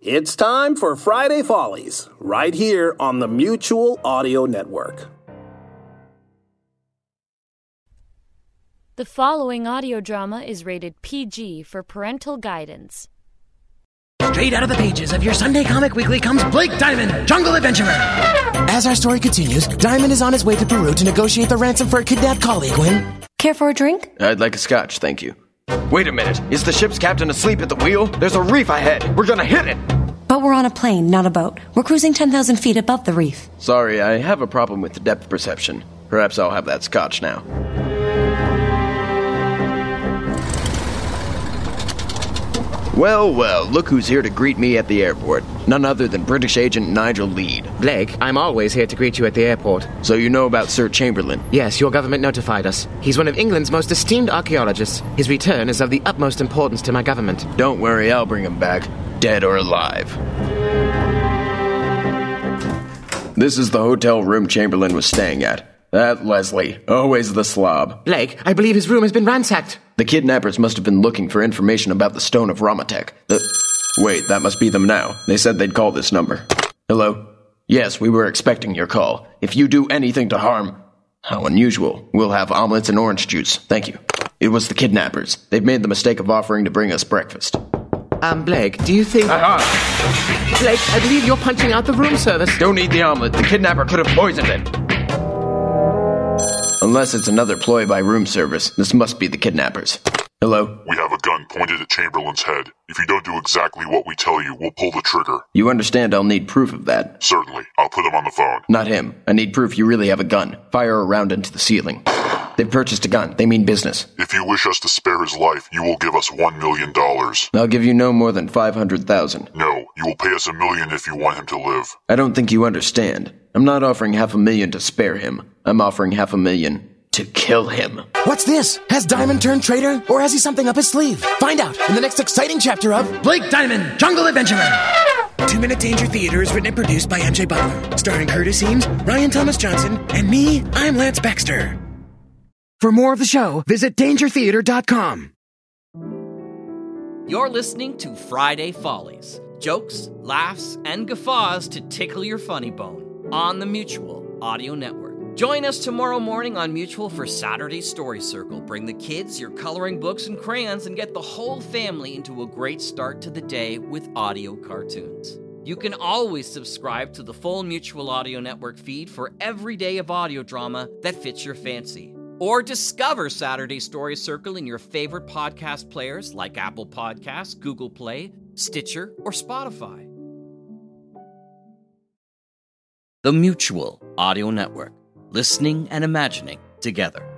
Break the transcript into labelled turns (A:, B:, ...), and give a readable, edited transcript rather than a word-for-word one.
A: It's time for Friday Follies, right here on the Mutual Audio Network.
B: The following audio drama is rated PG for parental guidance.
C: Straight out of the pages of your Sunday Comic Weekly comes Blake Diamond, Jungle Adventurer. As our story continues, Diamond is on his way to Peru to negotiate the ransom for a kidnapped colleague when...
D: Care for a drink?
E: I'd like a scotch, thank you. Wait a minute, is the ship's captain asleep at the wheel? There's a reef ahead, we're gonna hit it!
D: But we're on a plane, not a boat. We're cruising 10,000 feet above the reef.
E: Sorry, I have a problem with the depth perception. Perhaps I'll have that scotch now. Well, look who's here to greet me at the airport. None other than British agent Nigel Lead.
C: Blake, I'm always here to greet you at the airport.
E: So you know about Sir Chamberlain?
C: Yes, your government notified us. He's one of England's most esteemed archaeologists. His return is of the utmost importance to my government.
E: Don't worry, I'll bring him back, dead or alive. This is the hotel room Chamberlain was staying at. That Leslie, always the slob.
C: Blake, I believe his room has been ransacked.
E: The kidnappers must have been looking for information about the Stone of Ramatek. Wait, that must be them now. They said they'd call this number. Hello? Yes, we were expecting your call. If you do anything to harm... How unusual. We'll have omelets and orange juice. Thank you. It was the kidnappers. They've made the mistake of offering to bring us breakfast.
C: Blake, do you think... Blake, I believe you're punching out the room service.
E: Don't eat the omelet. The kidnapper could have poisoned it. Unless it's another ploy by room service, this must be the kidnappers. Hello?
F: We have a gun pointed at Chamberlain's head. If you don't do exactly what we tell you, we'll pull the trigger.
E: You understand I'll need proof of that?
F: Certainly. I'll put him on the phone.
E: Not him. I need proof you really have a gun. Fire a round into the ceiling. They've purchased a gun. They mean business.
F: If you wish us to spare his life, you will give us $1 million.
E: I'll give you no more than 500,000.
F: No, you will pay us $1 million if you want him to live.
E: I don't think you understand. I'm not offering $500,000 to spare him. I'm offering $500,000 to kill him.
C: What's this? Has Diamond turned traitor, or has he something up his sleeve? Find out in the next exciting chapter of Blake Diamond, Jungle Adventurer. 2 Minute Danger Theater is written and produced by MJ Butler, starring Curtis Eames, Ryan Thomas Johnson, and me, I'm Lance Baxter. For more of the show, visit dangertheater.com.
G: You're listening to Friday Follies. Jokes, laughs, and guffaws to tickle your funny bone on the Mutual Audio Network. Join us tomorrow morning on Mutual for Saturday Story Circle. Bring the kids your coloring books and crayons and get the whole family into a great start to the day with audio cartoons. You can always subscribe to the full Mutual Audio Network feed for every day of audio drama that fits your fancy. Or discover Saturday Story Circle in your favorite podcast players like Apple Podcasts, Google Play, Stitcher, or Spotify. The Mutual Audio Network. Listening and imagining together.